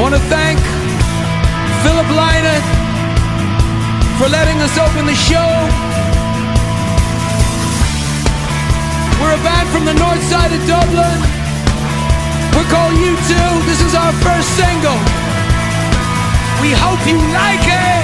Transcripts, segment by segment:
want to thank Philip Lynott for letting us open the show. We're a band from the north side of Dublin. We're called U2. This is our first single. We hope you like it.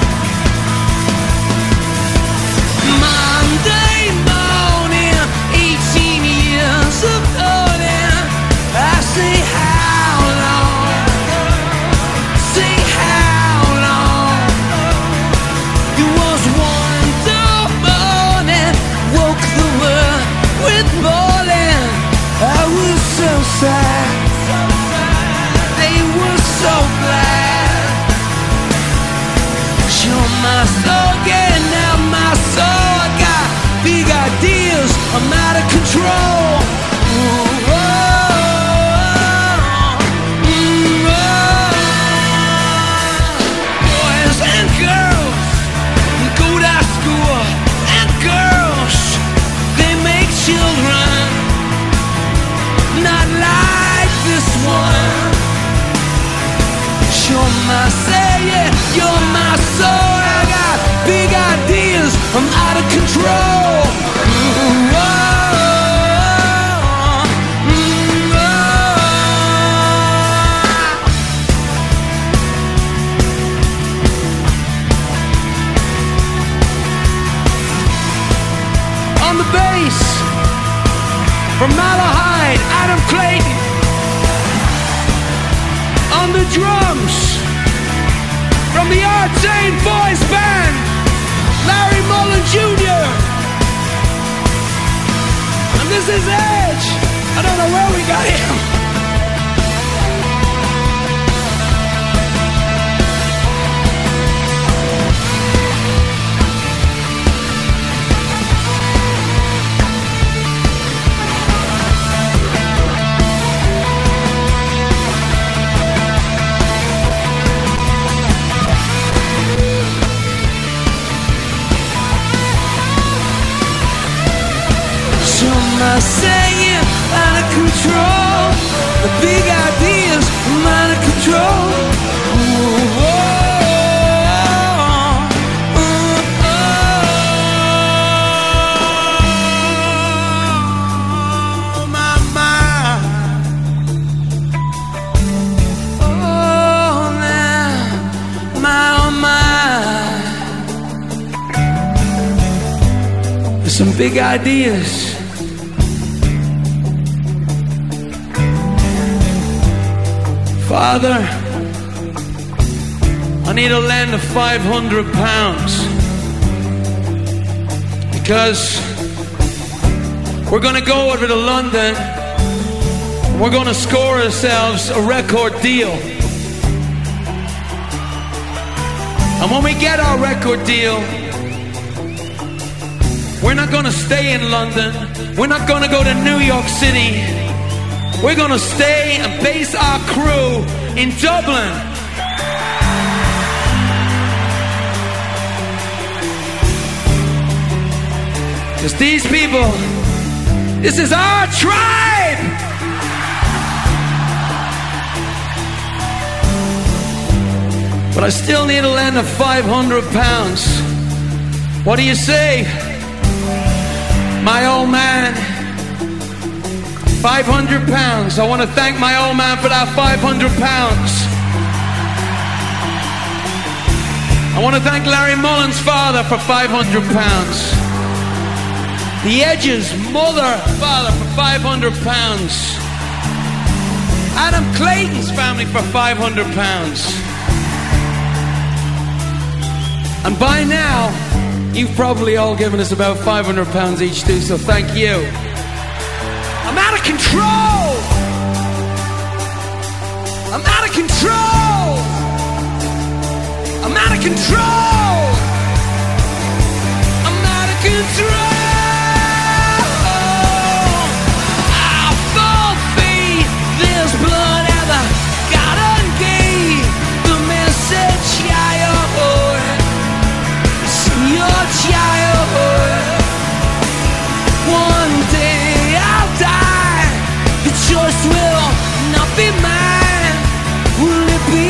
Monday morning, 18 years of holding. I say how long? Say how long? It was one dark morning, woke the world with morning. I was so sad, they were so glad. Show my soul, getting out my soul. I got big ideas, I'm out of control. Boys and girls, they go to school, and girls, they make children. Not like this one. You're my say, you're my soul. I got big ideas, I'm out of control. On the bass, from Malahide, Adam Clayton. On the drums, from the Artane Boys Band, Larry Mullen Jr. And this is Edge. I don't know where we got him. I say you're out of control. The big ideas, I'm out of control. My mind. Oh, now, my. There's some big ideas. Father, I need a lend of £500 because we're going to go over to London and we're going to score ourselves a record deal. And when we get our record deal, we're not going to stay in London. We're not going to go to New York City. We're gonna stay and base our crew in Dublin. Because these people, this is our tribe. But I still need a lend of £500. What do you say, my old man? £500. I want to thank my old man for that £500. I want to thank Larry Mullen's father for £500. The Edge's father for £500. Adam Clayton's family for £500. And by now, you've probably all given us about £500 each too, so thank you. I'm out of control! I'm out of control! I'm out of control! I'm out of control! I forfeit this blood and the God ungave the message childhood. Your childhood. One day I'll die. The choice will not be mine. Will it be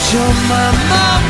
You're my mama.